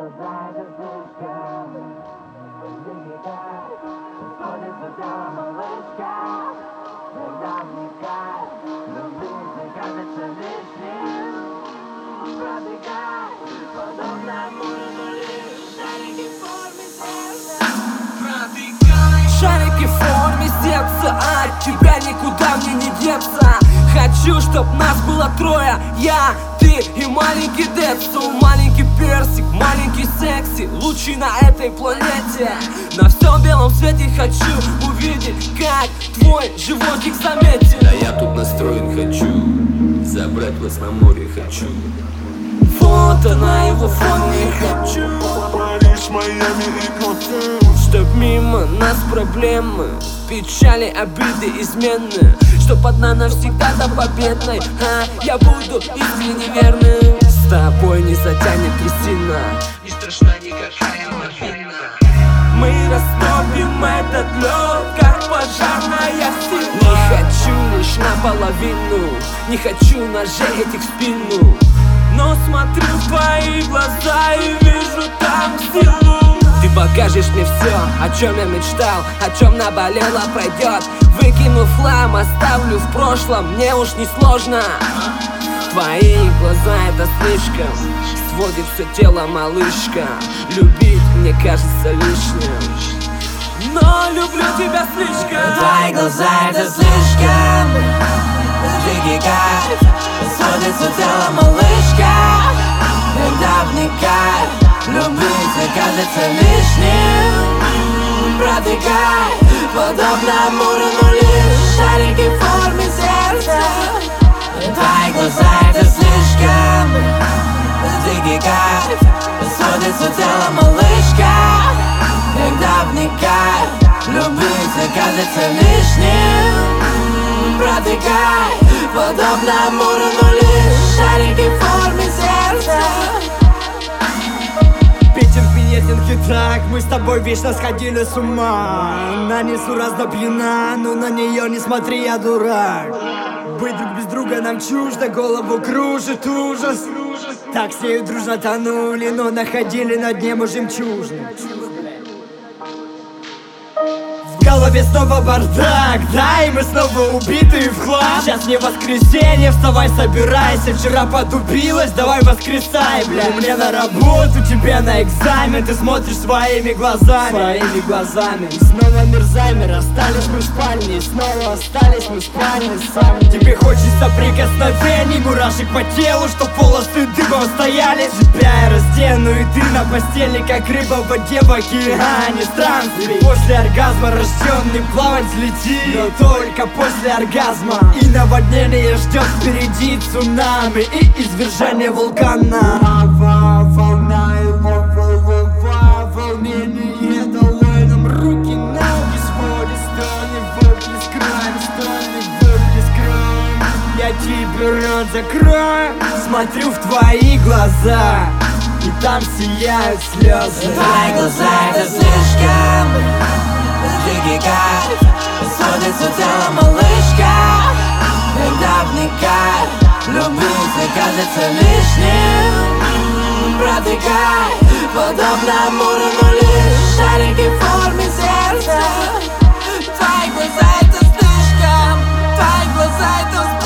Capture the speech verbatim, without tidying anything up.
глаза это слишком. Сходит с тела малышка, когда вникает, любить мне кажется лишним. Пробегай, подобно морю, шарики в форме сердца. Пробегай, шарики в форме сердца, от тебя никуда мне не деться. Хочу, чтоб нас было трое, я, ты и маленький Децл. Маленький персик, маленький секси, лучший на этой планете. На всем белом свете хочу увидеть, как твой животик заметен. Да я тут настроен, хочу забрать вас на море, хочу фото на его фоне, хочу Париж, Майами и Коттедж. Чтоб мимо нас проблемы, печали, обиды, измены. Чтоб одна навсегда до победной, а я буду искренне верным. С тобой не затянет трясина, не страшна никакая морфина. мы растопим этот лед, как пожарная сила. Не хочу лишь наполовину, не хочу ножей этих в спину, но смотрю в твои глаза и вижу там силу. Ты покажешь мне все, о чем я мечтал, о чем наболело пройдет. Выкину хлам, оставлю в прошлом, мне уж не сложно. Твои глаза это слишком, сводит все тело малышка. Любить мне кажется лишним, но люблю тебя слишком. Твои глаза это слишком, дикий кайф, сводит все тело малышка. Когда вникай, любить мне кажется лишним. Протекай, подобно морю, но лишь шарики в форме сердца. Твои глаза это слишком, дикий кайф, сводит все тело малышка. Когда вникай, любить мне кажется лишним. Протекай, подобно морю, но лишь шарики в форме сердца. Питер, Пенетинг и так, мы с тобой вечно сходили с ума. На несу разно пьяна, но на нее не смотри, я дурак. Быть друг без друга нам чуждо, голову кружит ужас. Так с нею дружно тонули, но находили на дне мы жемчужины. В голове снова бардак, да, и мы снова убитые в хлам. Сейчас не воскресенье, вставай, собирайся. Вчера подубилась, давай воскресай, бля. Мне на работу, тебе на экзамен. Ты смотришь своими глазами, своими глазами. И снова мерзайми, расстались мы в спальне. И снова остались мы в спальне сами. Тебе хочется прикосновений, мурашек по телу, чтоб волосы дыбом стояли. Тебя я раздену, и ты на постели, как рыба в воде в океане. Странствий после оргазма рожденный плавать взлети, но только после оргазма. И наводнение ждет впереди цунами и извержение вулкана. Волна и волнение дало нам руки, ноги сводят, стороны выплеск край, стороны выплеск край. Я тебе рот закрою, смотрю в твои глаза, и там сияют слезы. Твои глаза это слишком, дикий кайф, сводит все тело малышка. Когда вникай, любить мне кажется лишним. Протекай, подобно морю, но лишь шарики в форме сердца. Твои глаза это слишком, твои глаза это